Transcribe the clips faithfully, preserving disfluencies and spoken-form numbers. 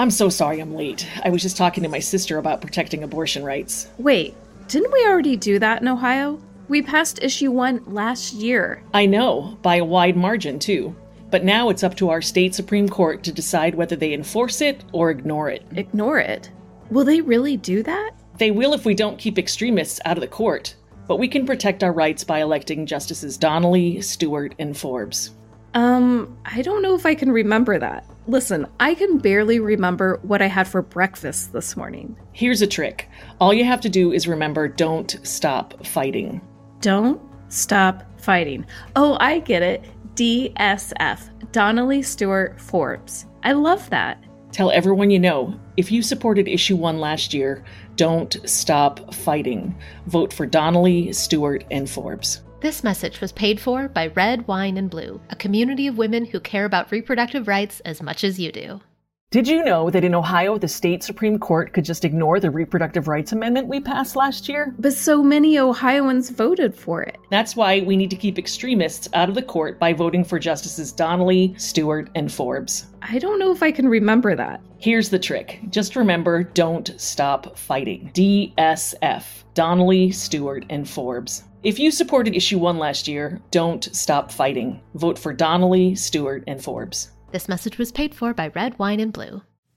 I'm so sorry I'm late. I was just talking to my sister about protecting abortion rights. Wait, didn't we already do that in Ohio? We passed issue one last year. I know, by a wide margin, too. But now it's up to our state Supreme Court to decide whether they enforce it or ignore it. Ignore it? Will they really do that? They will if we don't keep extremists out of the court. But we can protect our rights by electing Justices Donnelly, Stewart, and Forbes. Um, I don't know if I can remember that. Listen, I can barely remember what I had for breakfast this morning. Here's a trick. All you have to do is remember, don't stop fighting. Don't stop fighting. Oh, I get it. D S F. Donnelly, Stewart, Forbes. I love that. Tell everyone you know, if you supported issue one last year, don't stop fighting. Vote for Donnelly, Stewart, and Forbes. This message was paid for by Red, Wine, and Blue, a community of women who care about reproductive rights as much as you do. Did you know that in Ohio, the state Supreme Court could just ignore the reproductive rights amendment we passed last year? But so many Ohioans voted for it. That's why we need to keep extremists out of the court by voting for Justices Donnelly, Stewart, and Forbes. I don't know if I can remember that. Here's the trick. Just remember, don't stop fighting. D S F. Donnelly, Stewart, and Forbes. If you supported issue one last year, don't stop fighting. Vote for Donnelly, Stewart, and Forbes. This message was paid for by Red, Wine, and Blue.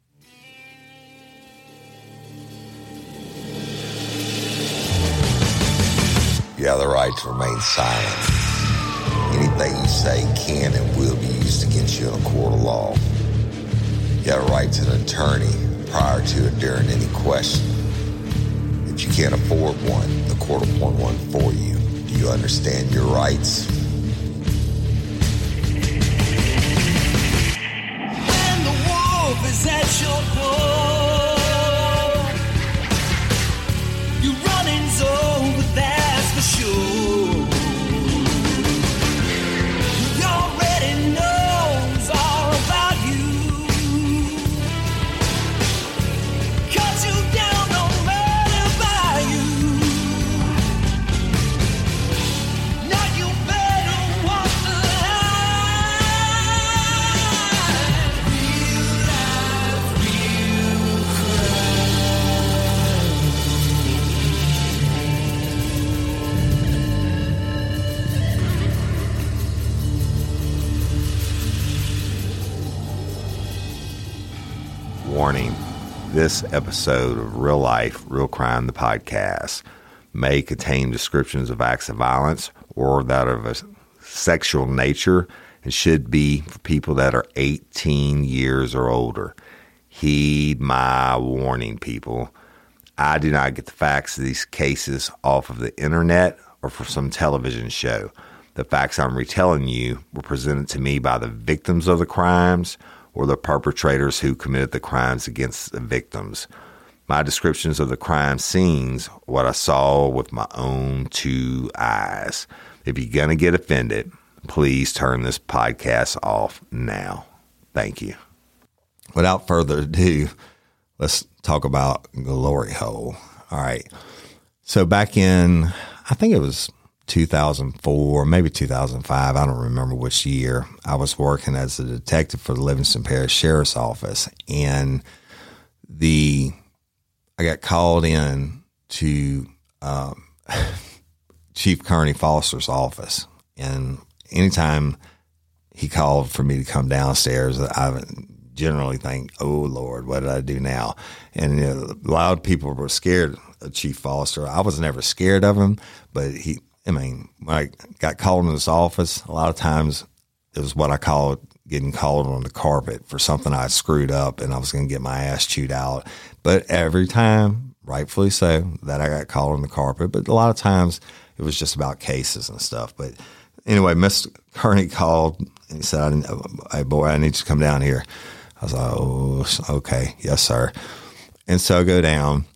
You have the right to remain silent. Anything you say can and will be used against you in a court of law. You have a right to an attorney prior to and during any question. If you can't afford one, the court will appoint one for you. Do you understand your rights? Is at your door. Your running's over, that's for sure. He already knows all about you. Cut you down, no matter by you. Now you better walk the Warning, this episode of Real Life, Real Crime, the podcast, may contain descriptions of acts of violence or that of a sexual nature and should be for people that are eighteen years or older. Heed my warning, people. I do not get the facts of these cases off of the internet or from some television show. The facts I'm retelling you were presented to me by the victims of the crimes or the perpetrators who committed the crimes against the victims. My descriptions of the crime scenes, what I saw with my own two eyes. If you're going to get offended, please turn this podcast off now. Thank you. Without further ado, let's talk about Glory Hole. All right. So back in, I think it was two thousand four, maybe two thousand five, I don't remember which year, I was working as a detective for the Livingston Parish Sheriff's Office, and the I got called in to um, Chief Kearney Foster's office, and anytime he called for me to come downstairs, I generally think, oh, Lord, what did I do now? And you know, a lot of people were scared of Chief Foster. I was never scared of him, but he I mean, when I got called in this office, a lot of times it was what I call getting called on the carpet for something I screwed up and I was going to get my ass chewed out. But every time, rightfully so, that I got called on the carpet. But a lot of times it was just about cases and stuff. But anyway, Mister Kearney called and he said, hey, boy, I need you to come down here. I was like, oh, okay. Yes, sir. And so I go down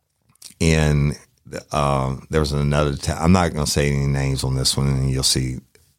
and Um, there was another, te- I'm not going to say any names on this one, and you'll see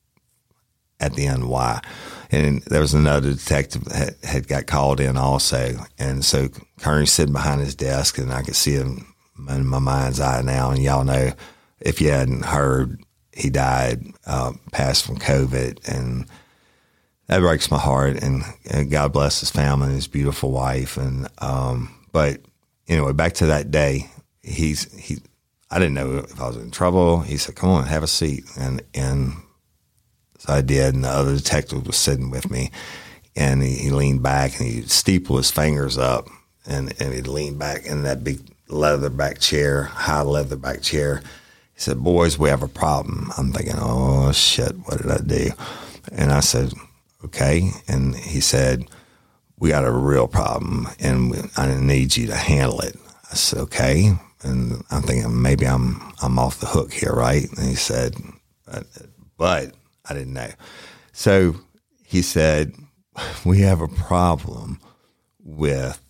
at the end why. And there was another detective that had, had got called in also. And so Kearney's sitting behind his desk, and I could see him in my mind's eye now. And y'all know, if you hadn't heard, he died, uh, passed from COVID. And that breaks my heart. And, and God bless his family and his beautiful wife. And um, but anyway, back to that day, he's he. I didn't know if I was in trouble. He said, "Come on, have a seat," and and so I did. And the other detective was sitting with me, and he, he leaned back and he steepled his fingers up, and and he leaned back in that big leather back chair, high leather back chair. He said, "Boys, we have a problem." I'm thinking, "Oh shit, what did I do?" And I said, "Okay." And he said, "We got a real problem, and I need you to handle it." I said, "Okay." And I'm thinking maybe I'm I'm off the hook here, right? And he said, but, but I didn't know. So he said, "We have a problem with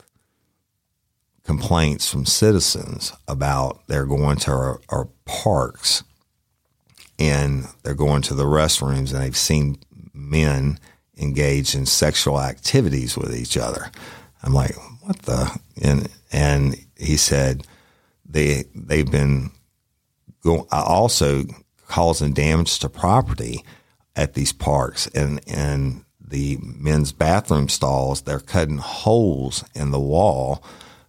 complaints from citizens about they're going to our, our parks and they're going to the restrooms and they've seen men engage in sexual activities with each other." I'm like, "What the?" And and he said, They they've been go, also causing damage to property at these parks, and and the men's bathroom stalls. They're cutting holes in the wall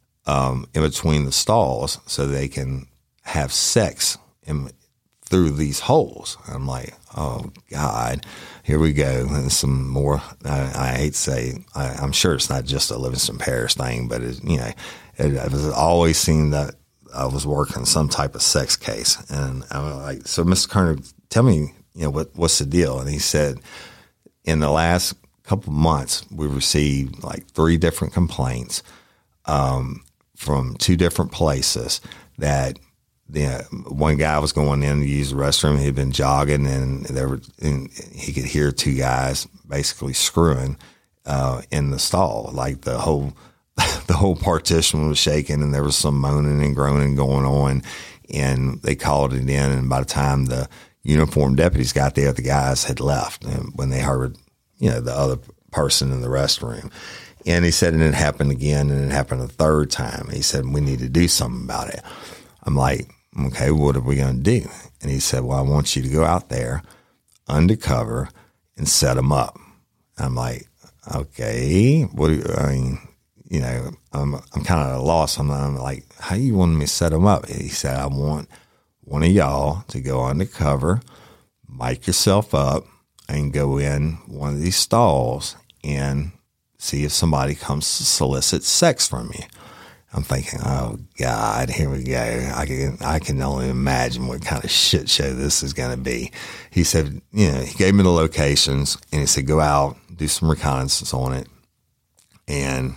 um, in between the stalls so they can have sex in, through these holes. I'm like, oh God, here we go, and some more. I, I hate to say, I, I'm sure it's not just a Livingston Parish thing, but it, you know, it, I've always seen that. I was working some type of sex case, and I was like, "So, Mister Kerner, tell me, you know, what what's the deal?" And he said, "In the last couple of months, we received like three different complaints um, from two different places that the one guy was going in to use the restroom. He'd been jogging, and there were and he could hear two guys basically screwing uh, in the stall, like the whole." The whole partition was shaking, and there was some moaning and groaning going on, and they called it in. And by the time the uniformed deputies got there, the guys had left. And when they heard, you know, the other person in the restroom, and he said, and it happened again, and it happened a third time. He said, "We need to do something about it." I'm like, "Okay, what are we going to do?" And he said, "Well, I want you to go out there undercover and set them up." I'm like, "Okay, what do you, I mean?" You know, I'm I'm kind of at a loss. I'm, I'm like, "How you want me to set them up?" He said, "I want one of y'all to go undercover, mic yourself up, and go in one of these stalls and see if somebody comes to solicit sex from you." I'm thinking, "Oh God, here we go. I can I can only imagine what kind of shit show this is going to be." He said, you know, he gave me the locations, and he said, "Go out, do some reconnaissance on it, and."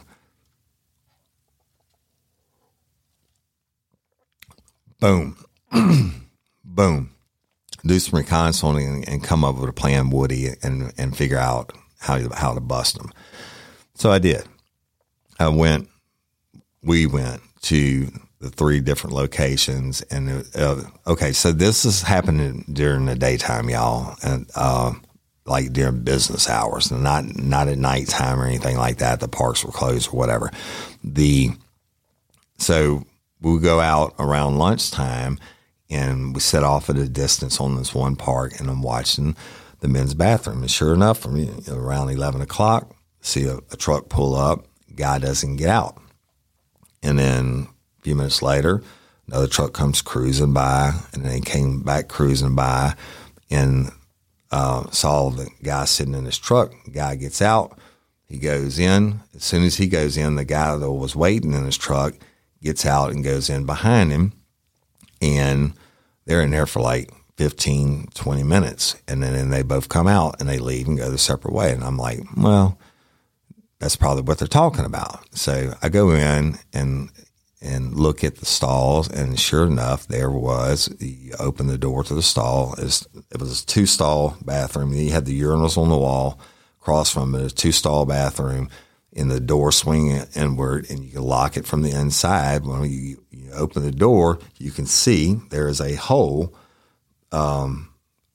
Boom, boom. Do some reconnaissance and, and come up with a plan, Woody, and and figure out how to, how to bust them. So I did. I went. We went to the three different locations, and uh, okay. So this is happening during the daytime, y'all, and uh, like during business hours, and not not at nighttime or anything like that. The parks were closed or whatever. The so. We would go out around lunchtime, and we set off at a distance on this one park, and I'm watching the men's bathroom. And sure enough, from you know, around eleven o'clock, see a, a truck pull up, guy doesn't get out. And then a few minutes later, another truck comes cruising by, and then he came back cruising by and uh, saw the guy sitting in his truck. The guy gets out, he goes in. As soon as he goes in, the guy that was waiting in his truck gets out and goes in behind him, and they're in there for like fifteen, twenty minutes. And then and they both come out and they leave and go their separate way. And I'm like, well, that's probably what they're talking about. So I go in and and look at the stalls, and sure enough, there was, you open the door to the stall. It was, it was a two-stall bathroom. You had the urinals on the wall. Across from it, a two-stall bathroom. In the door swing inward, and you can lock it from the inside. When you, you open the door, you can see there is a hole um,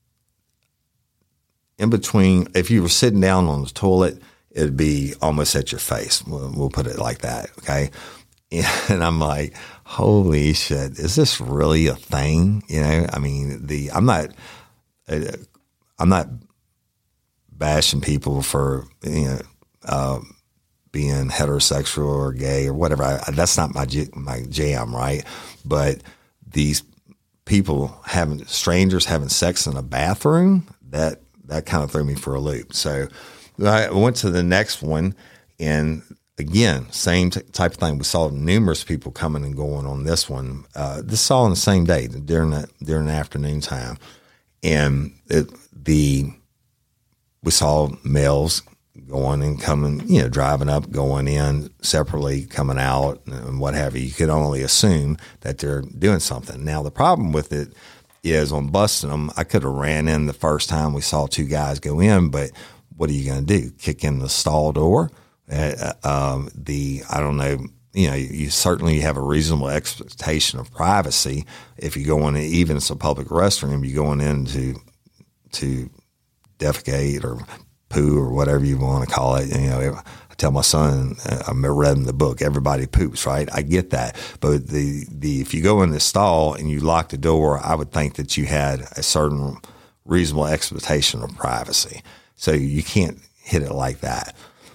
in between. If you were sitting down on the toilet, it'd be almost at your face. We'll, we'll put it like that, okay? And I'm like, holy shit, is this really a thing? You know, I mean, the I'm not, I'm not bashing people for, you know, uh, being heterosexual or gay or whatever. I, that's not my my jam, right? But these people having strangers having sex in a bathroom, that that kind of threw me for a loop. So I went to the next one, and again, same t- type of thing. We saw numerous people coming and going on this one. Uh, this is all on the same day during the during the afternoon time, and it, the we saw males going and coming, you know, driving up, going in separately, coming out, and what have you. You could only assume that they're doing something. Now, the problem with it is on busting them, I could have ran in the first time we saw two guys go in, but what are you going to do? Kick in the stall door? Uh, um, the, I don't know, you know, you certainly have a reasonable expectation of privacy. If you go in, even if it's a public restroom, you're going in to, to defecate or poo or whatever you want to call it. You know, I tell my son, I read in the book, everybody poops, right? I get that. But the, the, if you go in the stall and you lock the door, I would think that you had a certain reasonable expectation of privacy. So you can't hit it like that.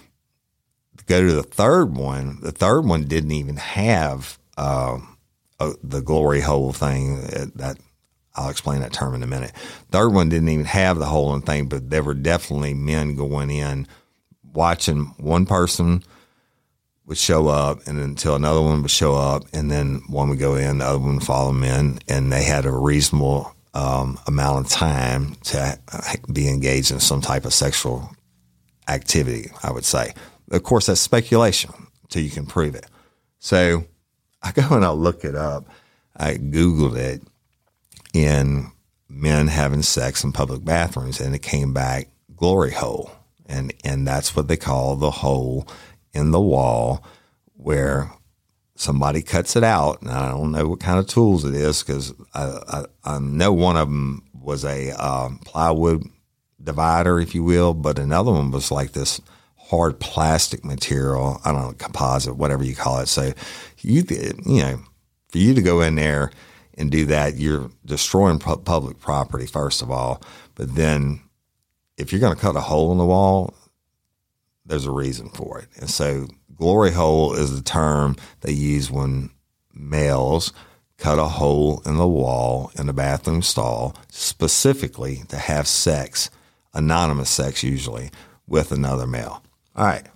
Go to the third one. The third one didn't even have uh, uh, the glory hole thing. That I'll explain that term in a minute. Third one didn't even have the hole and thing, but there were definitely men going in, watching one person would show up, and until another one would show up, and then one would go in, the other one would follow them in, and they had a reasonable um, amount of time to be engaged in some type of sexual activity, I would say. Of course, that's speculation until you can prove it. So I go and I look it up. I Googled it in men having sex in public bathrooms, and it came back glory hole. And, and that's what they call the hole in the wall where somebody cuts it out. And I don't know what kind of tools it is, because I, I, I know one of them was a um, plywood divider, if you will, but another one was like this hard plastic material. I don't know, composite, whatever you call it. So you, you know, for you to go in there and do that, you're destroying pu- public property, first of all. But then if you're going to cut a hole in the wall, there's a reason for it. And so glory hole is the term they use when males cut a hole in the wall in a bathroom stall, specifically to have sex, anonymous sex usually, with another male. All right.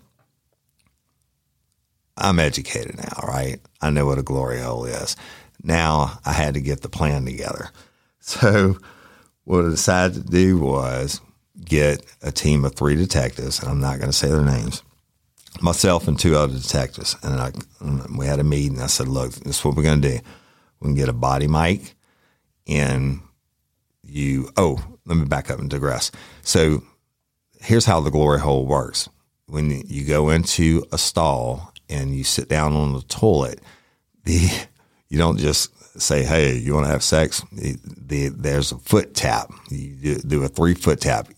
I'm educated now, right? I know what a glory hole is. Now I had to get the plan together. So what I decided to do was get a team of three detectives, and I'm not going to say their names, myself and two other detectives. And I, we had a meeting. I said, look, this is what we're going to do. We can get a body mic, and you, oh, let me back up and digress. So here's how the glory hole works. When you go into a stall and you sit down on the toilet, the you don't just say, hey, you want to have sex? The, the, there's a foot tap. You do, do a three foot tap.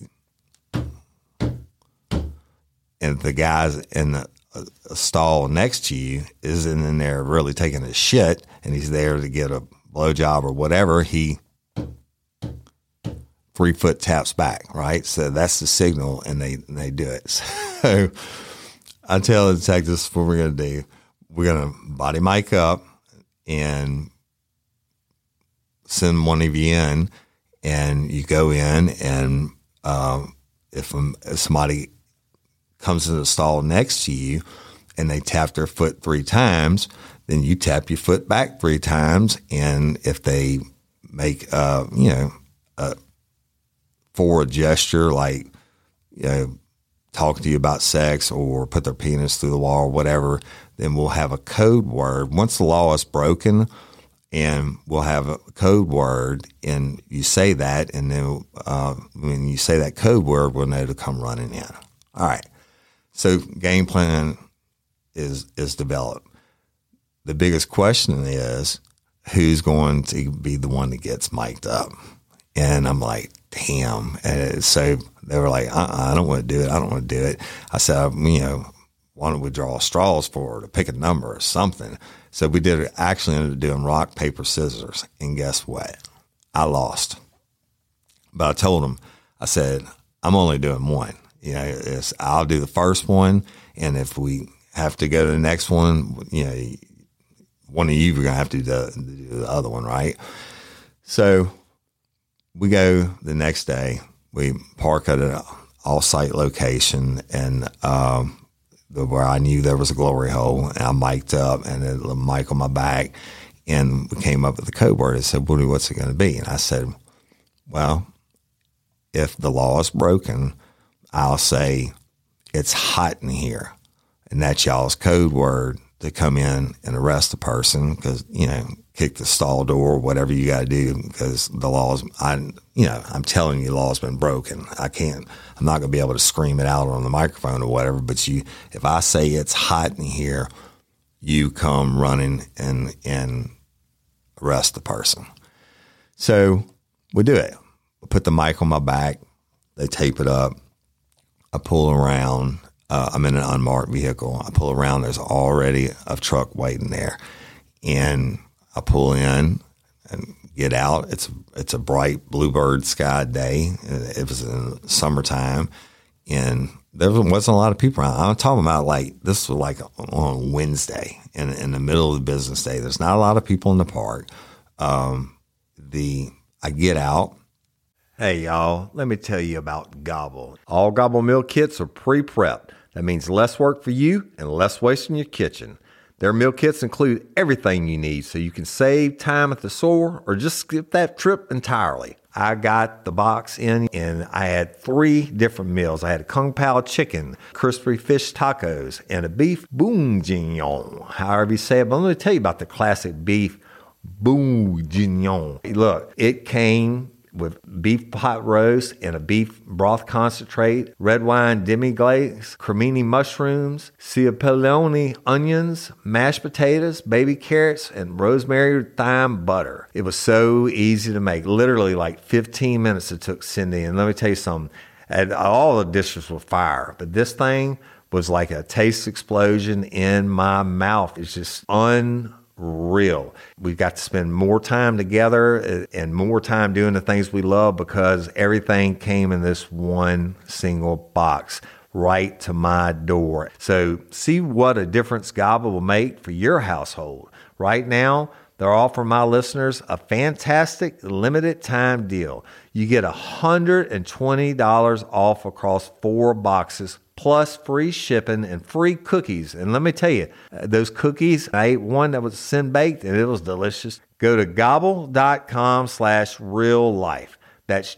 And the guy's in the a, a stall next to you isn't in there really taking a shit, and he's there to get a blowjob or whatever, he three foot taps back, right? So that's the signal, and they and they do it. So I tell the detectives what we're going to do. We're going to body mic up and send one of you in, and you go in, and uh, if, um, if somebody comes to the stall next to you and they tap their foot three times, then you tap your foot back three times. And if they make, uh, you know, a forward gesture, like, you know, talk to you about sex or put their penis through the wall or whatever, then we'll have a code word. Once the law is broken, and we'll have a code word, and you say that, and then uh, when you say that code word, we'll know to come running in. All right. So game plan is is developed. The biggest question is, who's going to be the one that gets mic'd up? And I'm like, damn. And so they were like, uh-uh, I don't want to do it. I don't want to do it. I said, you know, why don't we draw straws for her to pick a number or something? So we did actually ended up doing rock, paper, scissors. And guess what? I lost. But I told them, I said, I'm only doing one. You know, it's, I'll do the first one, and if we have to go to the next one, you know, one of you are going to have to do the, do the other one, right? So we go the next day. We park at an off-site location, and um, the, where I knew there was a glory hole, and I mic'd up, and a little mic on my back, and we came up with the code word. I said, Woody, what's it going to be? And I said, well, if the law is broken, I'll say it's hot in here. And that's y'all's code word to come in and arrest the person because, you know, kick the stall door, whatever you got to do because the law's, I, you know, I'm telling you the law's been broken. I can't, I'm not going to be able to scream it out on the microphone or whatever, but you, if I say it's hot in here, you come running and, and arrest the person. So we do it. I put the mic on my back. They tape it up. I pull around. Uh, I'm in an unmarked vehicle. I pull around. There's already a truck waiting there. And I pull in and get out. It's it's a bright bluebird sky day. It was in summertime. And there wasn't a lot of people around. I'm talking about like, this was like on Wednesday in, in the middle of the business day. There's not a lot of people in the park. Um, the I get out. Hey, y'all, let me tell you about Gobble. All Gobble meal kits are pre-prepped. That means less work for you and less waste in your kitchen. Their meal kits include everything you need so you can save time at the store or just skip that trip entirely. I got the box in and I had three different meals. I had a Kung Pao chicken, crispy fish tacos, and a beef bourguignon, however you say it. But let me tell you about the classic beef bourguignon. Look, it came with beef pot roast and a beef broth concentrate, red wine demi-glace, cremini mushrooms, cipollone onions, mashed potatoes, baby carrots, and rosemary thyme butter. It was so easy to make. Literally like fifteen minutes it took Cindy. And let me tell you something, and all the dishes were fire, but this thing was like a taste explosion in my mouth. It's just unreal. Real. We got to spend more time together and more time doing the things we love because everything came in this one single box right to my door. So see what a difference Gobble will make for your household. Right now, they're offering my listeners a fantastic limited time deal. You get one hundred twenty dollars off across four boxes plus free shipping and free cookies. And let me tell you, those cookies, I ate one that was sin baked and it was delicious. Go to gobble.com slash real life. That's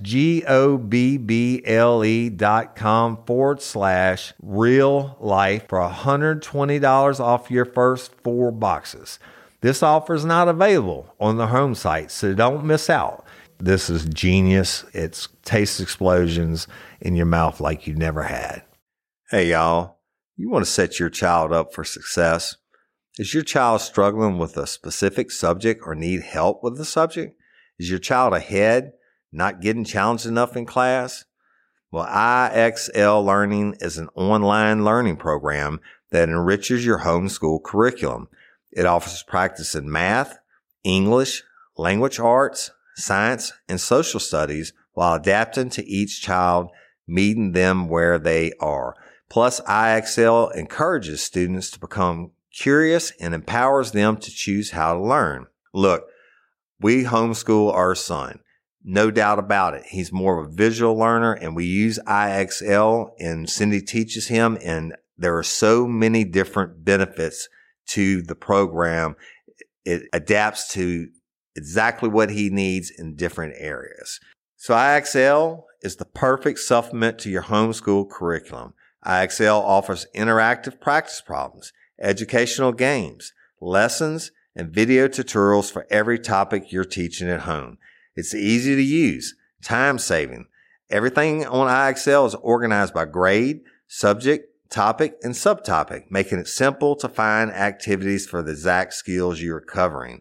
G-O-B-B-L-E dot com forward slash real life for one hundred twenty dollars off your first four boxes. This offer is not available on the home site, so don't miss out. This is genius. It's taste explosions in your mouth like you never had. Hey, y'all, you want to set your child up for success? Is your child struggling with a specific subject or need help with the subject? Is your child ahead, not getting challenged enough in class? Well, I X L Learning is an online learning program that enriches your homeschool curriculum. It offers practice in math, English, language arts, science, and social studies while adapting to each child, meeting them where they are. Plus, I X L encourages students to become curious and empowers them to choose how to learn. Look, we homeschool our son. No doubt about it. He's more of a visual learner, and we use I X L, and Cindy teaches him, and there are so many different benefits to the program. It adapts to exactly what he needs in different areas. So I X L is the perfect supplement to your homeschool curriculum. I X L offers interactive practice problems, educational games, lessons, and video tutorials for every topic you're teaching at home. It's easy to use, time-saving. Everything on I X L is organized by grade, subject, topic, and subtopic, making it simple to find activities for the exact skills you're covering.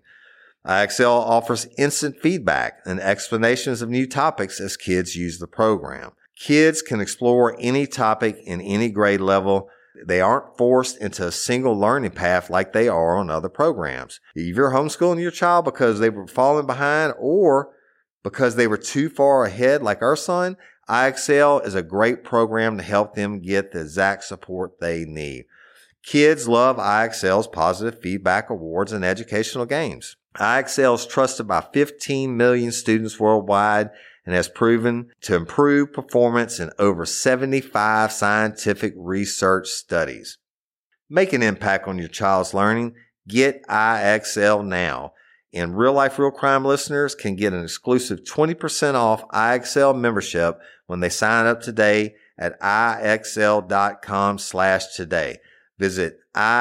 I X L offers instant feedback and explanations of new topics as kids use the program. Kids can explore any topic in any grade level. They aren't forced into a single learning path like they are on other programs. If you're homeschooling your child because they were falling behind or because they were too far ahead like our son, I Excel is a great program to help them get the exact support they need. Kids love I Excel's positive feedback awards and educational games. I Excel is trusted by fifteen million students worldwide and has proven to improve performance in over seventy-five scientific research studies. Make an impact on your child's learning. Get I X L now. And Real Life Real Crime listeners can get an exclusive twenty percent off I X L membership when they sign up today at IXL.com slash today. Visit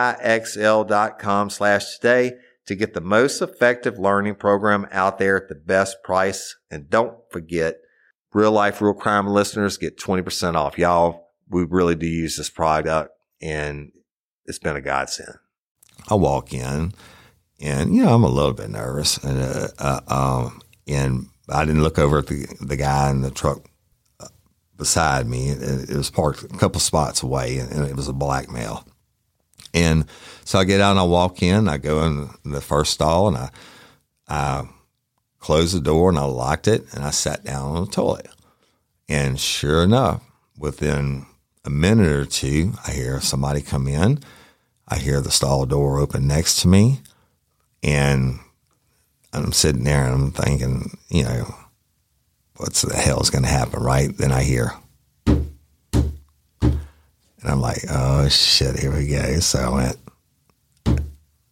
IXL.com slash today to get the most effective learning program out there at the best price. And don't forget, Real Life Real Crime listeners get twenty percent off. Y'all, we really do use this product, and it's been a godsend. I walk in, and, you know, I'm a little bit nervous. And, uh, uh, um, and I didn't look over at the, the guy in the truck beside me. It, it was parked a couple spots away, and it was a black male. And so I get out and I walk in. I go in the first stall, and I, I closed the door, and I locked it, and I sat down on the toilet. And sure enough, within a minute or two, I hear somebody come in. I hear the stall door open next to me, and I'm sitting there and I'm thinking, you know, what's the hell is going to happen, right? Then I hear, and I'm like, oh shit, here we go. So I went,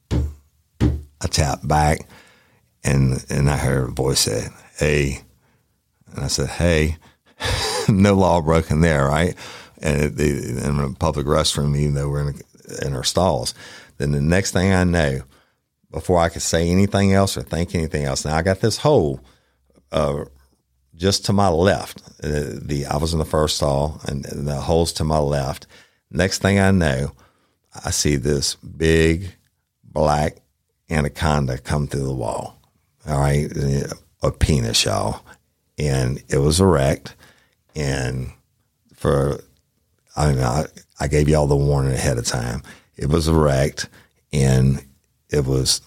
I tapped back, and and I heard a voice say, hey, and I said, hey, no law broken there, right? And it, the, in a public restroom, even though we're in a, in our stalls. Then the next thing I know, before I could say anything else or think anything else, now I got this hole uh, just to my left. Uh, the I was in the first stall, and the hole's to my left. Next thing I know, I see this big black anaconda come through the wall. All right, a penis, y'all, and it was erect. And for I mean, I, I gave y'all the warning ahead of time. It was erect, and it was,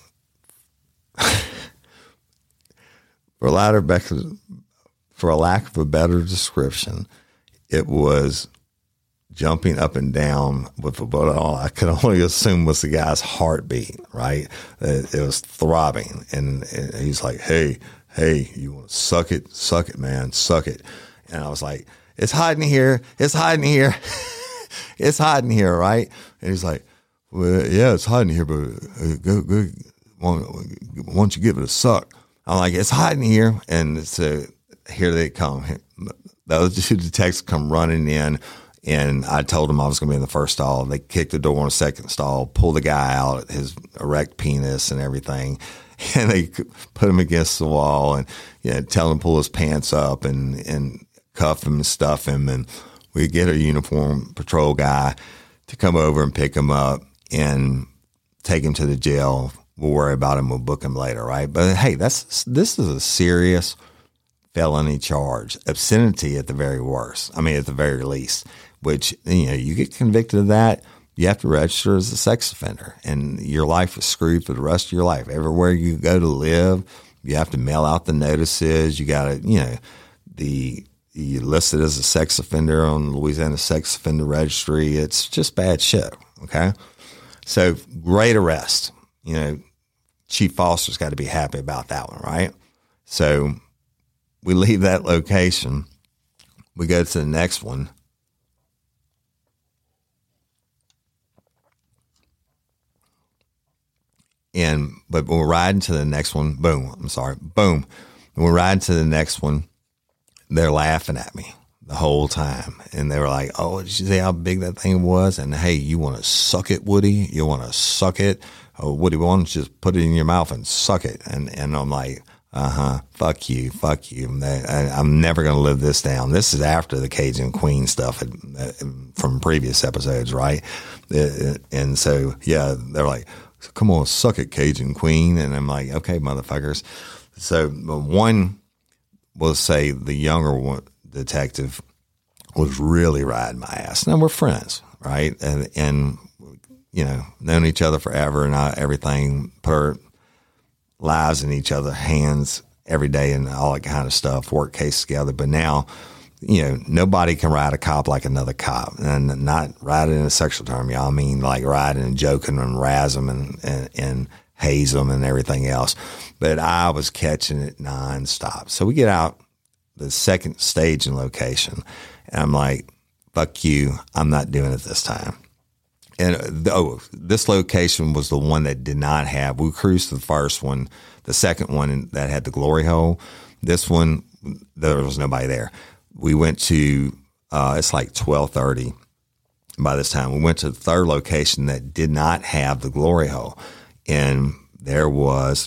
for a lack of better, for a lack of a better description, it was jumping up and down with what all I could only assume was the guy's heartbeat. Right? It, it was throbbing, and, and he's like, "Hey, hey, you want to suck it? Suck it, man, suck it." And I was like, it's hot in here. It's hot in here. It's hot in here, right? And he's like, well, yeah, it's hot in here, but uh, go, go, why, why don't you give it a suck? I'm like, it's hot in here. And so here they come. Those two detectives come running in, and I told them I was going to be in the first stall. They kicked the door in the second stall, pulled the guy out, his erect penis and everything. And they put him against the wall and, you know, tell him to pull his pants up and, and, cuff him and stuff him, and we get a uniform patrol guy to come over and pick him up and take him to the jail. We'll worry about him. We'll book him later, right? But hey, that's this is a serious felony charge, obscenity at the very worst. I mean, at the very least, which, you know, you get convicted of that, you have to register as a sex offender, and your life is screwed for the rest of your life. Everywhere you go to live, you have to mail out the notices. You got to, you know, the you listed as a sex offender on the Louisiana Sex Offender Registry. It's just bad shit, okay? So great arrest. You know, Chief Foster's got to be happy about that one, right? So we leave that location. We go to the next one. And, but when we're riding to the next one, boom, I'm sorry, boom. When we're riding to the next one, they're laughing at me the whole time. And they were like, oh, did you see how big that thing was? And hey, you want to suck it, Woody? You want to suck it? Oh, Woody, why don't you just put it in your mouth and suck it? And, and I'm like, uh-huh, fuck you, fuck you. I, I'm never going to live this down. This is after the Cajun Queen stuff from previous episodes, right? And so, yeah, they're like, come on, suck it, Cajun Queen. And I'm like, okay, motherfuckers. So one, we'll say the younger one, detective, was really riding my ass. Now we're friends, right? And, and you know, known each other forever and I, everything, put our lives in each other's hands every day and all that kind of stuff, work cases together. But now you know, nobody can ride a cop like another cop, and not ride it in a sexual term, y'all. I mean, like riding and joking and razz them and, and, and haze them and everything else. But I was catching it nonstop. So we get out the second stage and location, and I'm like, fuck you, I'm not doing it this time. And oh, this location was the one that did not have, we cruised to the first one, the second one that had the glory hole. This one, there was nobody there. We went to, uh, it's like twelve thirty by this time. We went to the third location that did not have the glory hole, and there was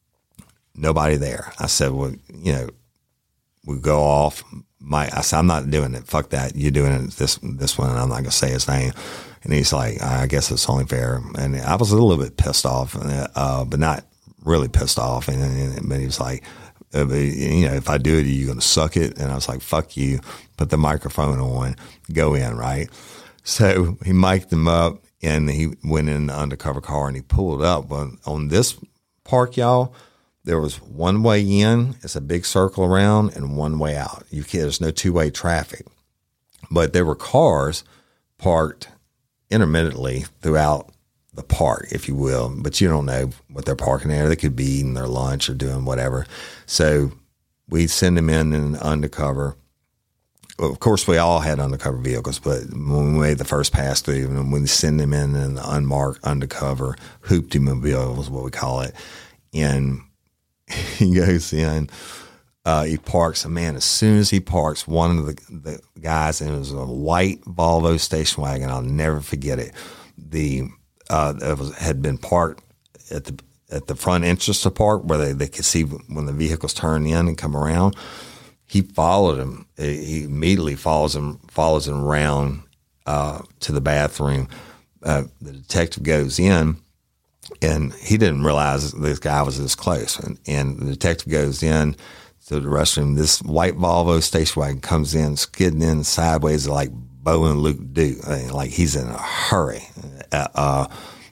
nobody there. I said, well, you know, we go off. My, I said, I'm not doing it. Fuck that. You're doing it this, this one, and I'm not going to say his name. And he's like, I guess it's only fair. And I was a little bit pissed off, uh, but not really pissed off. And, and but he was like, uh, you know, if I do it, you're going to suck it. And I was like, fuck you. Put the microphone on, go in, right? So he mic'd him up, and he went in the undercover car, and he pulled up. But on this park, y'all, there was one way in. It's a big circle around, and one way out. You can't, there's no two-way traffic. But there were cars parked intermittently throughout the park, if you will, but you don't know what they're parking there. They could be eating their lunch or doing whatever. So we send them in in undercover. Well, of course, we all had undercover vehicles, but when we made the first pass through, and we send them in in the unmarked undercover hoopty-mobile is what we call it, and he goes in. Uh, he parks, and man, as soon as he parks, one of the, the guys, and it was a white Volvo station wagon, I'll never forget it. The uh, it was, had been parked at the at the front entrance to the park where they, they could see when the vehicles turn in and come around. He followed him. He immediately follows him, follows him around uh, to the bathroom. Uh, the detective goes in, and he didn't realize this guy was this close. And, and the detective goes in to the restroom. This white Volvo station wagon comes in, skidding in sideways like Bo and Luke do. I mean, like he's in a hurry. Uh, uh,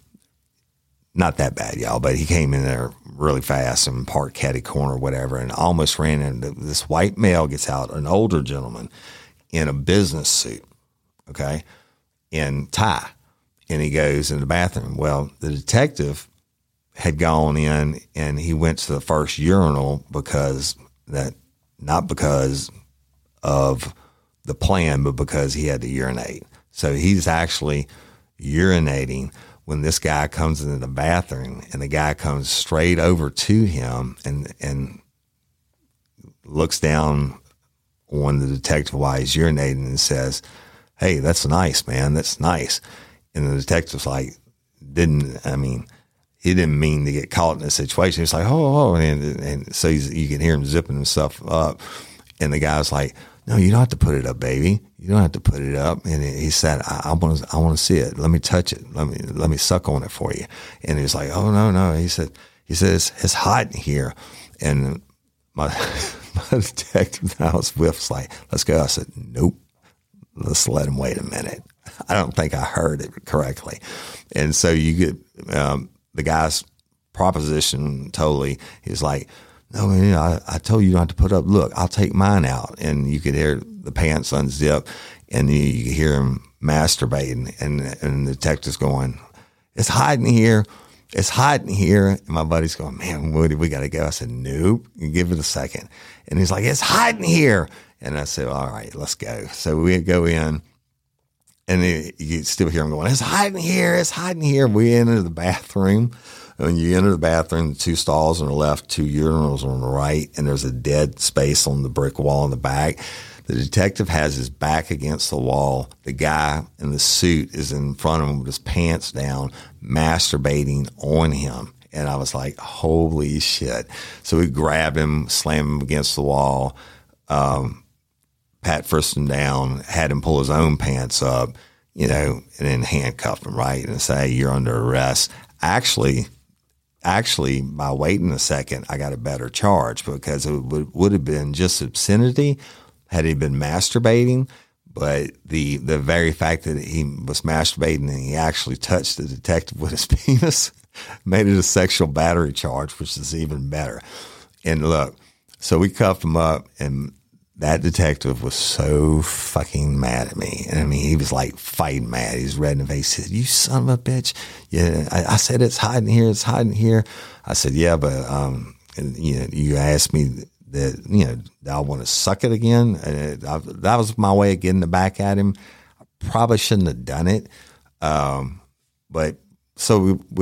not that bad, y'all, but he came in there really fast and parked catty corner or whatever, and almost ran into this white male. Gets out, an older gentleman in a business suit, okay, in tie, and he goes in the bathroom. Well, the detective had gone in, and he went to the first urinal because that, not because of the plan, but because he had to urinate. So he's actually urinating when this guy comes into the bathroom, and the guy comes straight over to him and and looks down on the detective while he's urinating and says, "Hey, that's nice, man. That's nice." And the detective's like, didn't, I mean, he didn't mean to get caught in a situation. He's like, oh, oh. And, and so he's, you can hear him zipping himself up. And the guy's like, no, you don't have to put it up, baby. You don't have to put it up. And he said, I want to, I want to see it. Let me touch it. Let me, let me suck on it for you. And he's like, oh, no, no. He said, he says, it's, it's hot in here. And my, my detective that I was with was like, let's go. I said, nope. Let's let him wait a minute. I don't think I heard it correctly. And so you get, um, the guy's proposition totally, he's like, no, man, I, I told you not to put up. Look, I'll take mine out. And you could hear the pants unzip, and you, you could hear him masturbating. And, and the detective's going, it's hot in here. It's hot in here. And my buddy's going, man, Woody, we got to go. I said, nope, you give it a second. And he's like, it's hot in here. And I said, all right, let's go. So we go in. And it, you still hear him going, it's hot in here, it's hot in here. We enter the bathroom. When you enter the bathroom, two stalls on the left, two urinals on the right, and there's a dead space on the brick wall in the back. The detective has his back against the wall. The guy in the suit is in front of him with his pants down, masturbating on him. And I was like, holy shit. So we grabbed him, slammed him against the wall, um, pat frisked him down, had him pull his own pants up, you know, and then handcuff him, right, and say, you're under arrest. Actually, actually, by waiting a second, I got a better charge because it would, would have been just obscenity had he been masturbating. But the the very fact that he was masturbating and he actually touched the detective with his penis made it a sexual battery charge, which is even better. And look, so we cuffed him up, and that detective was so fucking mad at me. And I mean, he was like fighting mad. He was red in the face. He said, "You son of a bitch. Yeah, I, I said, it's hiding here. It's hiding here." I said, "Yeah, but, um, and, you know, you asked me that, you know, do I want to suck it again?" And I, that was my way of getting the back at him. I probably shouldn't have done it. Um, but so we, we,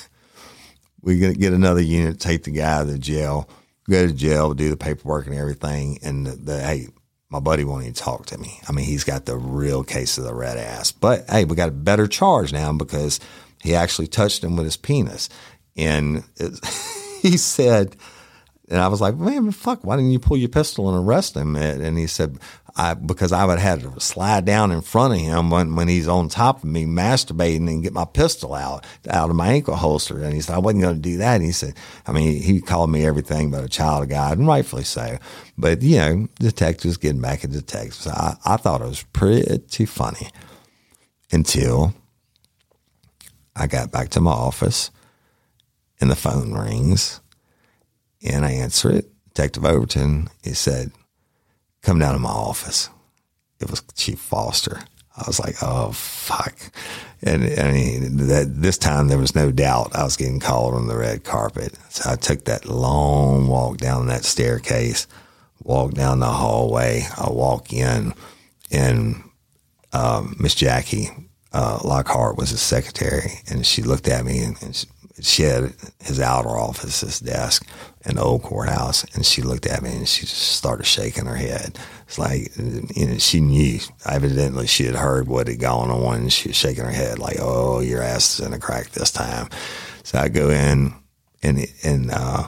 we get another unit, take the guy to jail, go to jail, do the paperwork and everything. And the, the hey, my buddy won't even talk to me. I mean, he's got the real case of the red ass. But hey, we got a better charge now because he actually touched him with his penis. And it, he said, and I was like, "Man, fuck, why didn't you pull your pistol and arrest him?" And he said, I, because I would have had to slide down in front of him when, when he's on top of me masturbating and get my pistol out, out of my ankle holster. And he said, "I wasn't going to do that." And he said, I mean, he called me everything but a child of God, and rightfully so. But, you know, detectives getting back at detectives. I, I thought it was pretty funny until I got back to my office and the phone rings and I answer it. Detective Overton, he said, "Come down to my office." It was Chief Foster. I was like, "Oh, fuck." And I mean, that, this time there was no doubt I was getting called on the red carpet. So I took that long walk down that staircase, walked down the hallway. I walk in, and um, Miss Jackie uh, Lockhart was his secretary, and she looked at me, and, and she, she had his outer office, his desk in the old courthouse, and she looked at me and she just started shaking her head. It's like, you know, she knew, evidently she had heard what had gone on, and she was shaking her head like, "Oh, your ass is in a crack this time." So I go in, and and uh,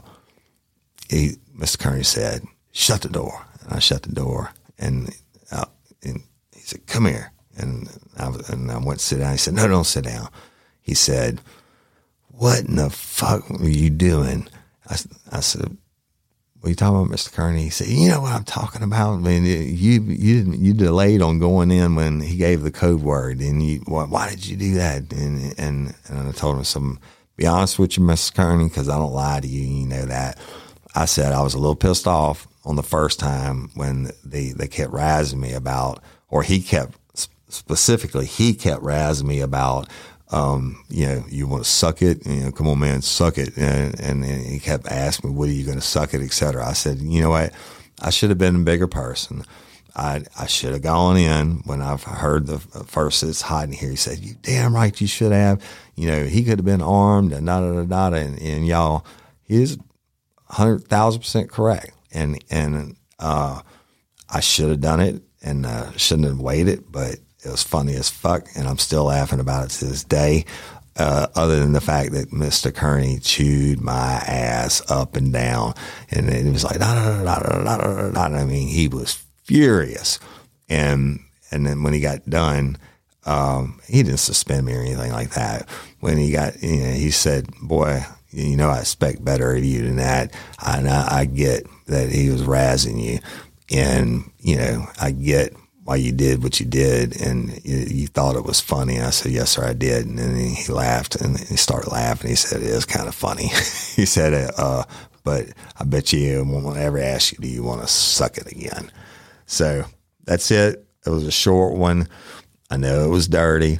he, Mister Kearney said, "Shut the door." And I shut the door, and, uh, and he said, "Come here." And I, and I went to sit down. He said, "No, don't sit down." He said, "What in the fuck were you doing?" I, I said, "What are you talking about, Mister Kearney?" He said, "You know what I'm talking about. I mean, you you you delayed on going in when he gave the code word, and you why, why did you do that?" And and and I told him, "Some be honest with you, Mister Kearney, because I don't lie to you. You know that." I said I was a little pissed off on the first time when they they kept razzing me about, or he kept specifically he kept razzing me about. Um, you know, "You want to suck it? You know, come on, man, suck it." And, and, and he kept asking me, "What are you going to suck it?" et cetera. I said, "You know what? I should have been a bigger person. I I should have gone in when I've heard the first it's hiding here." He said, "You damn right you should have. You know, he could have been armed and da da da da." And, and y'all, he is a hundred thousand percent correct. And and uh, I should have done it and uh, shouldn't have waited, but it was funny as fuck, and I'm still laughing about it to this day, uh, other than the fact that Mister Kearney chewed my ass up and down, and it was like, da, da, da, da, da, da, da, da. I mean, he was furious. And and then when he got done, um, he didn't suspend me or anything like that. When he got, you know, he said, "Boy, you know, I expect better of you than that. I, I, I get that he was razzing you, and, you know, I get why you did what you did, and you, you thought it was funny." I said, "Yes, sir, I did." And then he laughed, and he started laughing. He said, "It is kind of funny." He said, uh, "But I bet you won't ever ask you, do you want to suck it again?" So that's it. It was a short one. I know it was dirty,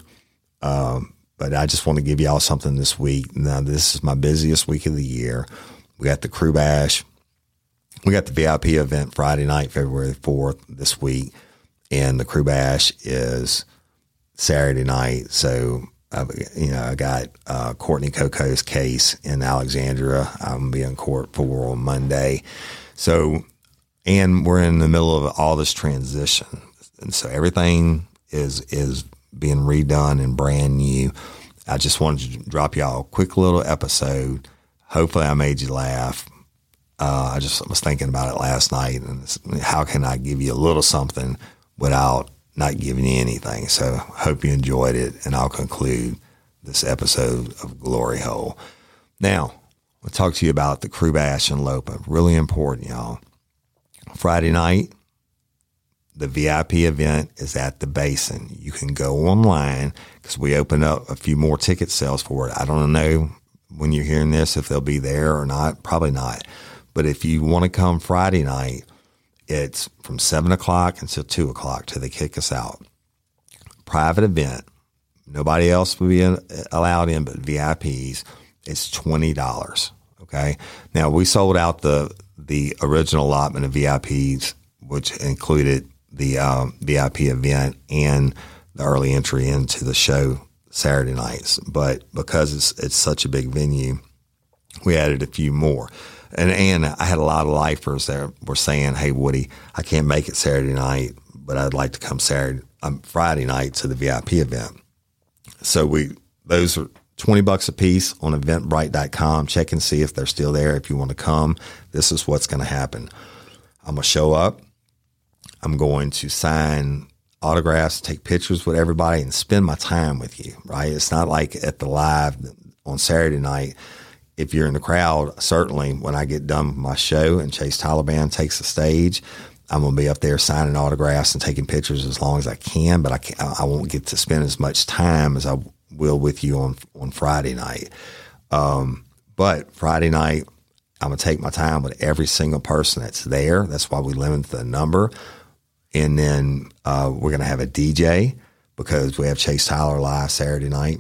um, but I just want to give y'all something this week. Now, this is my busiest week of the year. We got the Crew Bash. We got the V I P event Friday night, February fourth this week. And the Crew Bash is Saturday night. So, uh, you know, I got uh, Courtney Coco's case in Alexandria. I'm going to be in court for on Monday. So, and we're in the middle of all this transition. And so everything is is being redone and brand new. I just wanted to drop y'all a quick little episode. Hopefully I made you laugh. Uh, I just was thinking about it last night. And how can I give you a little something without not giving you anything? So hope you enjoyed it, and I'll conclude this episode of Glory Hole. Now, I'll talk to you about the Crew Bash in Lopa. Really important, y'all. Friday night, the V I P event is at the Basin. You can go online because we opened up a few more ticket sales for it. I don't know when you're hearing this if they'll be there or not. Probably not. But if you want to come Friday night, It's from seven o'clock until two o'clock till they kick us out. Private event. Nobody else will be in, allowed in but V I Ps. It's twenty dollars. Okay. Now, we sold out the the original allotment of V I Ps, which included the um, V I P event and the early entry into the show Saturday nights. But because it's it's such a big venue, we added a few more. And and I had a lot of lifers that were saying, "Hey, Woody, I can't make it Saturday night, but I'd like to come Saturday, um, Friday night to the V I P event." So we those are twenty bucks a piece on eventbrite dot com. Check and see if they're still there. If you want to come, this is what's going to happen. I'm going to show up. I'm going to sign autographs, take pictures with everybody, and spend my time with you, right? It's not like at the live on Saturday night. If you're in the crowd, certainly when I get done with my show and Chase Tyler Band takes the stage, I'm going to be up there signing autographs and taking pictures as long as I can, but I can't, I won't get to spend as much time as I will with you on, on Friday night. Um, but Friday night, I'm going to take my time with every single person that's there. That's why we limit the number. And then uh, we're going to have a D J because we have Chase Tyler live Saturday night.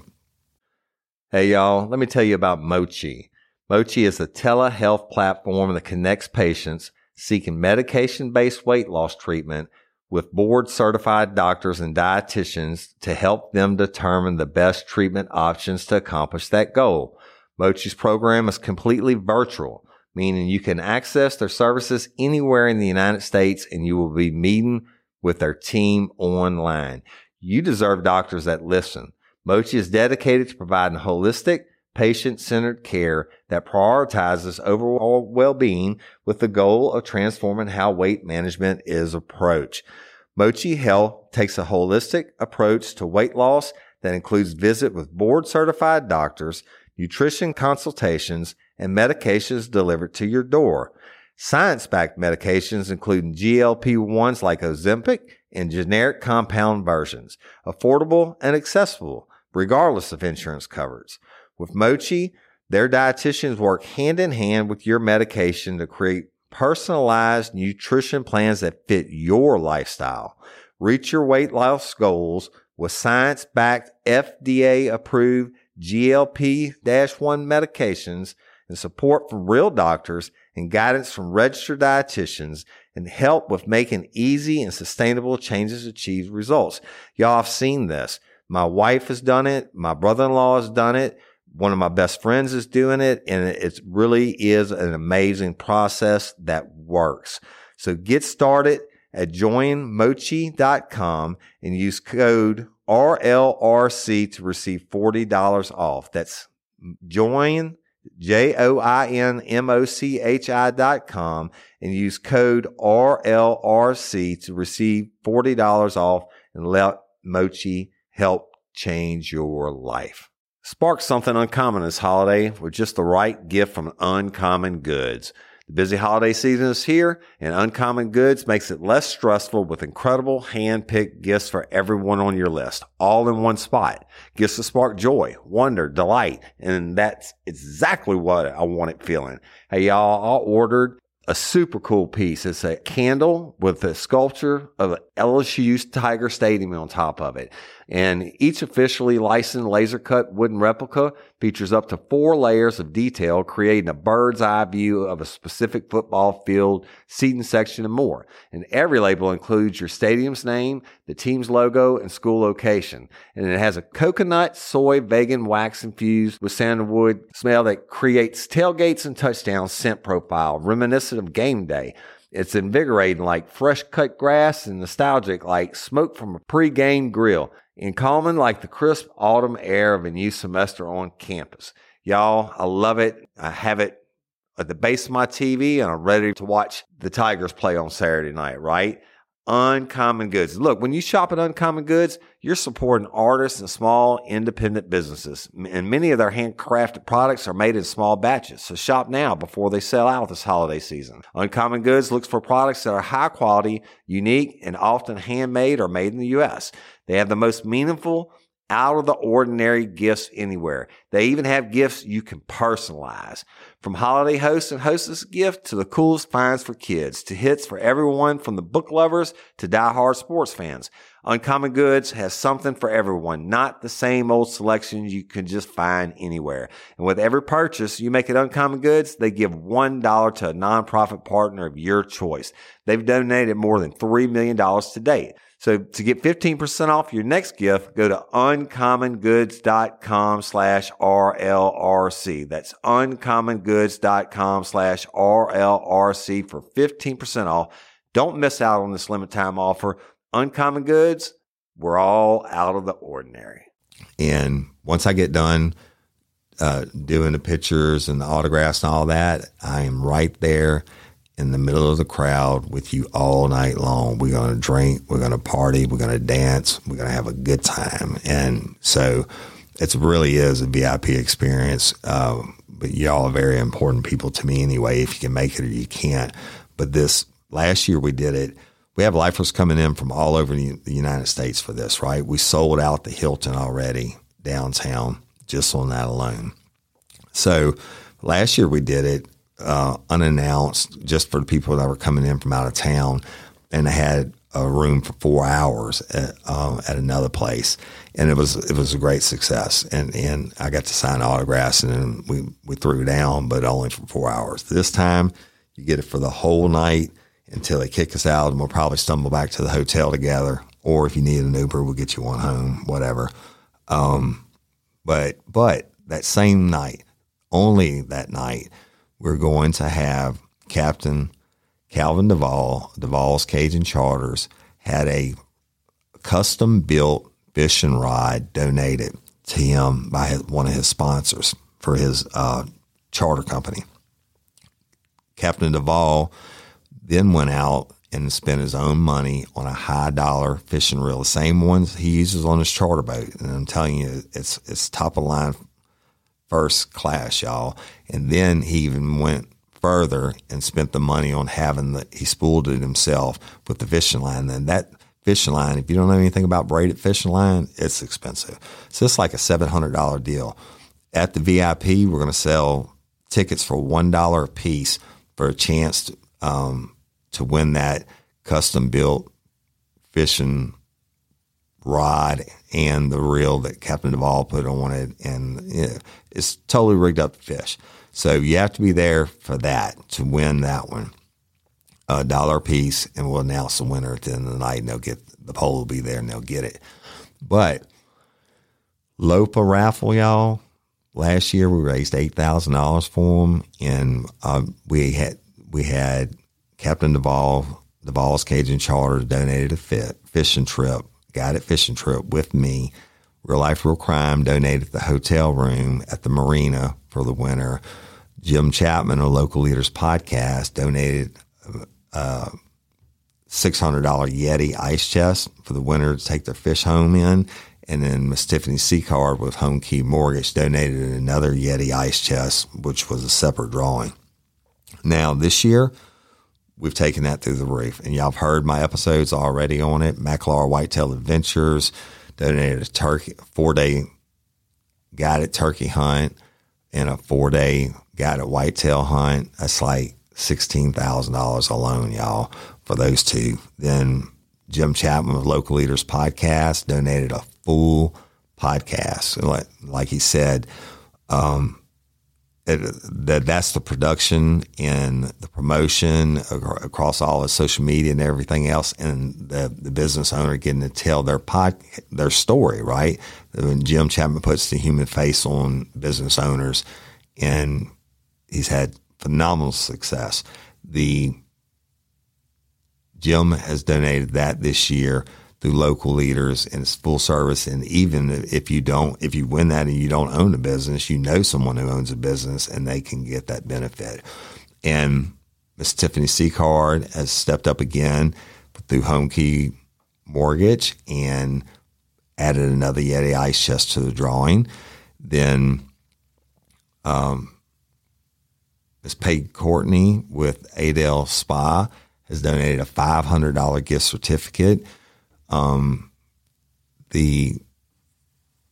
Hey, y'all, let me tell you about Mochi. Mochi is a telehealth platform that connects patients seeking medication-based weight loss treatment with board-certified doctors and dietitians to help them determine the best treatment options to accomplish that goal. Mochi's program is completely virtual, meaning you can access their services anywhere in the United States and you will be meeting with their team online. You deserve doctors that listen. Mochi is dedicated to providing holistic, patient-centered care that prioritizes overall well-being with the goal of transforming how weight management is approached. Mochi Health takes a holistic approach to weight loss that includes visit with board-certified doctors, nutrition consultations, and medications delivered to your door. Science-backed medications including G L P ones like Ozempic and generic compound versions, affordable and accessible regardless of insurance coverage. With Mochi, their dietitians work hand in hand with your medication to create personalized nutrition plans that fit your lifestyle. Reach your weight loss goals with science-backed, F D A-approved G L P one medications and support from real doctors and guidance from registered dietitians and help with making easy and sustainable changes to achieve results. Y'all have seen this. My wife has done it. My brother-in-law has done it. One of my best friends is doing it. And it really is an amazing process that works. So get started at join mochi dot com and use code R L R C to receive forty dollars off. That's join, J O I N M O C H I dot com and use code R L R C to receive forty dollars off and let Mochi help change your life. Spark something uncommon this holiday with just the right gift from Uncommon Goods. The busy holiday season is here, and Uncommon Goods makes it less stressful with incredible hand-picked gifts for everyone on your list, all in one spot. Gifts to spark joy, wonder, delight, and that's exactly what I wanted feeling. Hey, y'all, I ordered a super cool piece. It's a candle with a sculpture of L S U's Tiger Stadium on top of it. And each officially licensed laser cut wooden replica features up to four layers of detail, creating a bird's eye view of a specific football field, seating section, and more. And every label includes your stadium's name, the team's logo, and school location. And it has a coconut, soy, vegan wax infused with sandalwood smell that creates tailgates and touchdown scent profile, reminiscent of game day. It's invigorating like fresh cut grass and nostalgic like smoke from a pre-game grill, and calming like the crisp autumn air of a new semester on campus. Y'all, I love it. I have it at the base of my T V, and I'm ready to watch the Tigers play on Saturday night, right? Uncommon Goods. Look, when you shop at Uncommon Goods, you're supporting artists and small independent businesses. And many of their handcrafted products are made in small batches. So shop now before they sell out this holiday season. Uncommon Goods looks for products that are high quality, unique, and often handmade or made in the U S. They have the most meaningful out of the ordinary gifts anywhere. They even have gifts you can personalize. From holiday host and hostess gift to the coolest finds for kids to hits for everyone from the book lovers to diehard sports fans. Uncommon Goods has something for everyone, not the same old selections you can just find anywhere. And with every purchase you make at Uncommon Goods, they give one dollar to a nonprofit partner of your choice. They've donated more than three million dollars to date. So to get fifteen percent off your next gift, go to uncommongoods.com slash RLRC. That's uncommongoods.com slash RLRC for fifteen percent off. Don't miss out on this limited time offer. Uncommon Goods, we're all out of the ordinary. And once I get done uh, doing the pictures and the autographs and all that, I am right there in the middle of the crowd with you all night long. We're going to drink, we're going to party, we're going to dance, we're going to have a good time. And so it really is a V I P experience. Uh, but y'all are very important people to me anyway, if you can make it or you can't. But this last year we did it. We have lifers coming in from all over the United States for this, right? We sold out the Hilton already downtown just on that alone. So last year we did it uh, unannounced just for the people that were coming in from out of town, and I had a room for four hours at, um, at another place, and it was it was a great success. And and I got to sign autographs, and then we we threw down, but only for four hours. This time you get it for the whole night until they kick us out, and we'll probably stumble back to the hotel together. Or if you need an Uber, we'll get you one home, whatever. Um, but but that same night, only that night, we're going to have Captain Calvin Duvall, Duvall's Cajun Charters, had a custom-built fishing rod donated to him by his, one of his sponsors for his uh, charter company. Captain Duvall then went out and spent his own money on a high-dollar fishing reel, the same ones he uses on his charter boat. And I'm telling you, it's it's top-of-line first class, y'all. And then he even went further and spent the money on having the, he spooled it himself with the fishing line. And that fishing line, if you don't know anything about braided fishing line, it's expensive. So it's like a seven hundred dollars deal. At the V I P, we're going to sell tickets for one dollar a piece for a chance to, um, to win that custom-built fishing rod and the reel that Captain Duvall put on it. And it, it's totally rigged up to fish. So you have to be there for that to win that one. A dollar a piece, and we'll announce the winner at the end of the night, and they'll get, the poll will be there and they'll get it. But Lopa raffle, y'all, last year we raised eight thousand dollars for them, and um, we had we had Captain Duvall, Duvall's Cajun Charters donated a fit, fishing trip, guided fishing trip with me. Real Life, Real Crime donated the hotel room at the marina for the winter. Jim Chapman of Local Leaders Podcast donated a six hundred dollars Yeti ice chest for the winter to take their fish home in. And then Miss Tiffany Seacard with Home Key Mortgage donated another Yeti ice chest, which was a separate drawing. Now, this year, we've taken that through the roof. And y'all have heard my episodes already on it. Macklower Whitetail Adventures donated a turkey, four-day guided turkey hunt and a four-day guided whitetail hunt. That's like sixteen thousand dollars alone, y'all, for those two. Then Jim Chapman of Local Leaders Podcast donated a full podcast. And like, like he said, um, it, that that's the production and the promotion across all the social media and everything else, and the, the business owner getting to tell their pod, their story, right? When Jim Chapman puts the human face on business owners, and he's had phenomenal success. The Jim has donated that this year through Local Leaders, and it's full service. And even if you don't, if you win that and you don't own a business, you know someone who owns a business and they can get that benefit. And Miss Tiffany Seacard has stepped up again through Home Key Mortgage and added another Yeti ice chest to the drawing. Then um, Miss Peg Courtney with Adele Spa has donated a five hundred dollars gift certificate. Um, the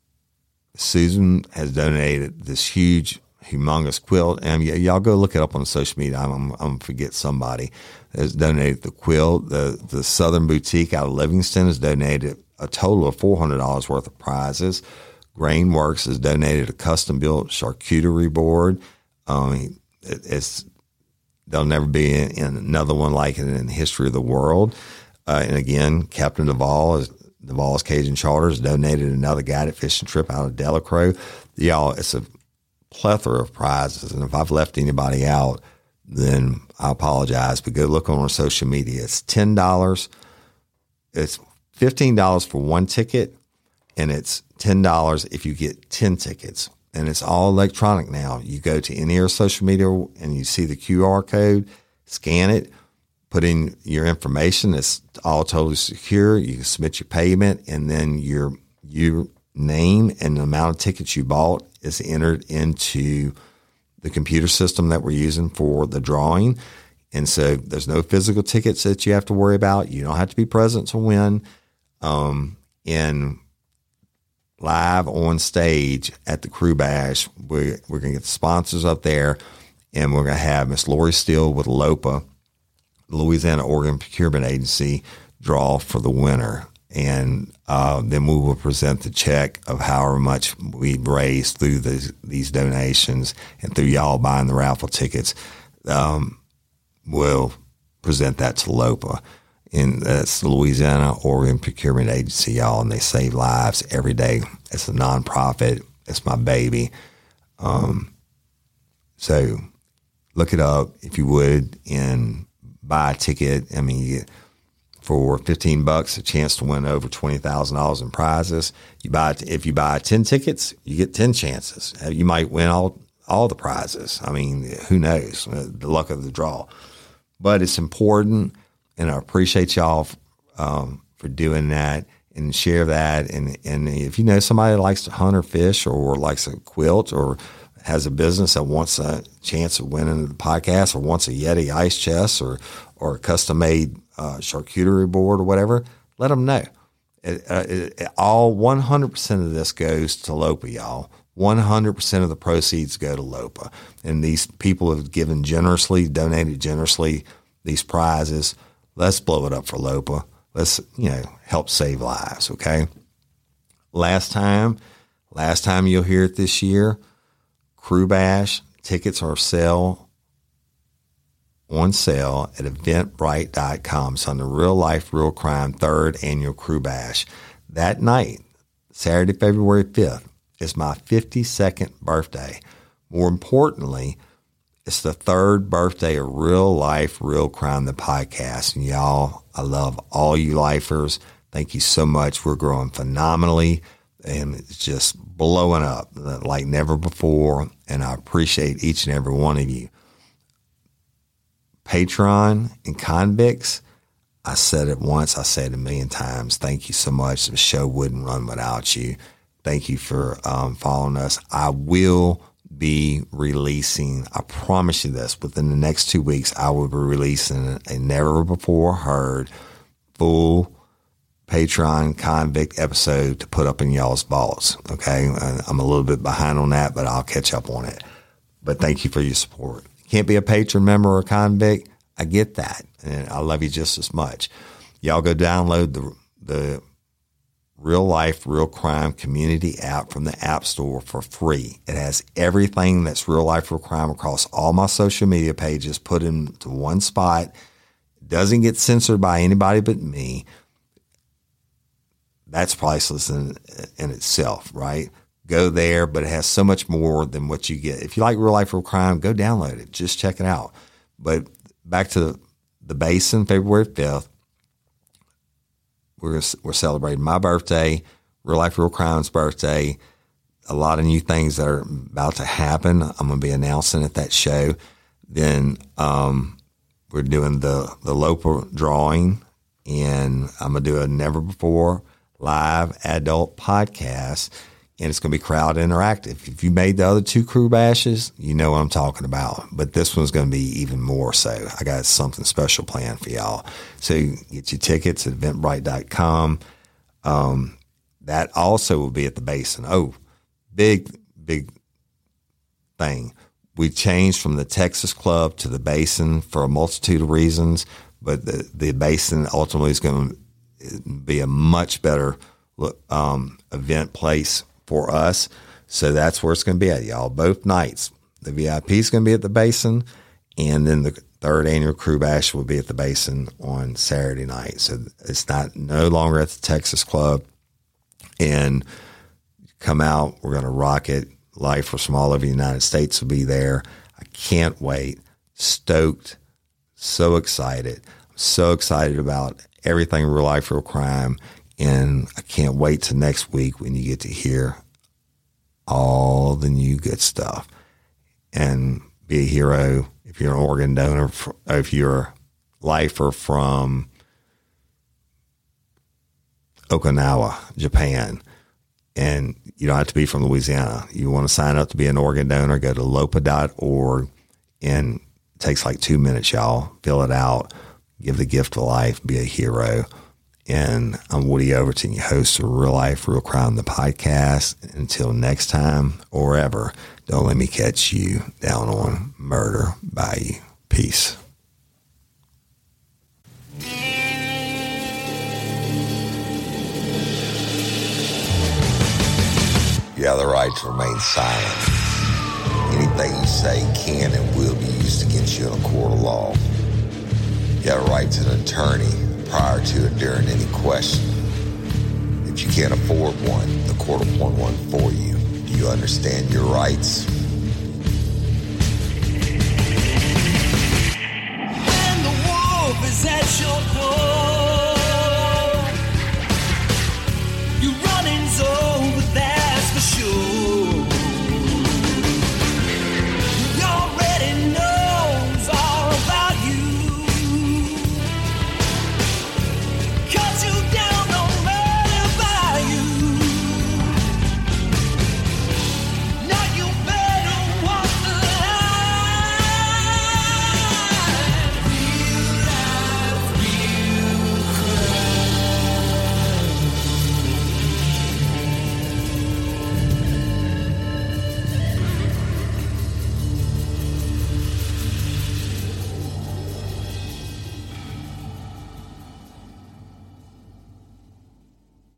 Susan has donated this huge, humongous quilt. And y- y'all go look it up on social media. I'm, I'm, I'm going to forget somebody has donated the quilt. The, the Southern Boutique out of Livingston has donated a total of four hundred dollars worth of prizes. Grainworks has donated a custom-built charcuterie board. Um, it, it's there'll never be in, in another one like it in the history of the world. Uh, and again, Captain Duvall is Duvall's Cajun Charters donated another guided fishing trip out of Delacroix. Y'all, it's a plethora of prizes, and if I've left anybody out, then I apologize. But go look on our social media. It's ten dollars. It's fifteen dollars for one ticket, and it's ten dollars if you get ten tickets. And it's all electronic now. You go to any of our social media and you see the Q R code, scan it, put in your information. It's all totally secure. You can submit your payment, and then your your name and the amount of tickets you bought is entered into the computer system that we're using for the drawing. And so there's no physical tickets that you have to worry about. You don't have to be present to win. Um, and live on stage at the Crew Bash, we're, we're going to get the sponsors up there, and we're going to have Miss Lori Steele with LOPA, Louisiana Organ Procurement Agency, draw for the winner. And uh, then we will present the check of however much we've raised through these, these donations and through y'all buying the raffle tickets. Um, we'll present that to LOPA. And that's the Louisiana Organ Procurement Agency, y'all, and they save lives every day. It's a nonprofit. It's my baby. Um, so look it up if you would and buy a ticket. I mean, you get, for fifteen bucks, a chance to win over twenty thousand dollars in prizes. You buy if you buy ten tickets, you get ten chances. You might win all all the prizes. I mean, who knows? The luck of the draw. But it's important, and I appreciate y'all um, for doing that and share that. And and if you know somebody that likes to hunt or fish or likes a quilt or has a business that wants a chance of winning the podcast or wants a Yeti ice chest or or a custom made uh, charcuterie board or whatever, let them know. It, uh, it, it, all one hundred percent of this goes to LOPA, y'all. one hundred percent of the proceeds go to LOPA. And these people have given generously, donated generously these prizes. Let's blow it up for LOPA. Let's, you know, help save lives, okay? Last time, last time you'll hear it this year, Crew Bash tickets are sale on sale at eventbrite dot com. It's on the Real Life, Real Crime third Annual Crew Bash. That night, Saturday, February fifth, is my fifty-second birthday. More importantly, it's the third birthday of Real Life, Real Crime, the podcast. And y'all, I love all you lifers. Thank you so much. We're growing phenomenally, and it's just blowing up like never before. And I appreciate each and every one of you. Patreon and convicts, I said it once, I said it a million times. Thank you so much. The show wouldn't run without you. Thank you for um, following us. I will be releasing, I promise you this, within the next two weeks, I will be releasing a never before heard full Patreon convict episode to put up in y'all's vaults. Okay. I'm a little bit behind on that, but I'll catch up on it. But thank you for your support. Can't be a patron member or a convict. I get that. And I love you just as much. Y'all go download the, the Real Life, Real Crime community app from the App Store for free. It has everything that's Real Life, Real Crime across all my social media pages put into one spot. It doesn't get censored by anybody but me. That's priceless in, in itself, right? Go there, but it has so much more than what you get. If you like Real Life, Real Crime, go download it. Just check it out. But back to the, the Basin, February fifth. We're we're celebrating my birthday, Real Life, Real Crime's birthday. A lot of new things that are about to happen. I'm going to be announcing at that show. Then um, we're doing the the LOPA drawing, and I'm going to do a never before live adult podcast. And it's going to be crowd interactive. If you made the other two Crew Bashes, you know what I'm talking about. But this one's going to be even more so. I got something special planned for y'all. So get your tickets at eventbrite dot com. Um, that also will be at the Basin. Oh, big, big thing. We changed from the Texas Club to the Basin for a multitude of reasons, but the, the Basin ultimately is going to be a much better um, event place for us. So that's where it's going to be at, y'all. Both nights. The V I P is going to be at the Basin, and then the third annual Crew Bash will be at the Basin on Saturday night. So it's not no longer at the Texas Club. And come out, we're going to rock it. Lifers from all over the United States will be there. I can't wait. Stoked. So excited. I'm so excited about everything Real Life, Real Crime. And I can't wait till next week when you get to hear all the new good stuff. And be a hero if you're an organ donor, if you're a lifer from Okinawa, Japan. And you don't have to be from Louisiana. You want to sign up to be an organ donor, go to lopa dot org, and it takes like two minutes, y'all. Fill it out, give the gift of life, be a hero. And I'm Woody Overton, your host of Real Life, Real Crime, the podcast. Until next time or ever, don't let me catch you down on Murder Bayou. Peace. You have the right to remain silent. Anything you say can and will be used against you in a court of law. You have a right to an attorney prior to and during any question. If you can't afford one, the court will appoint one for you. Do you understand your rights?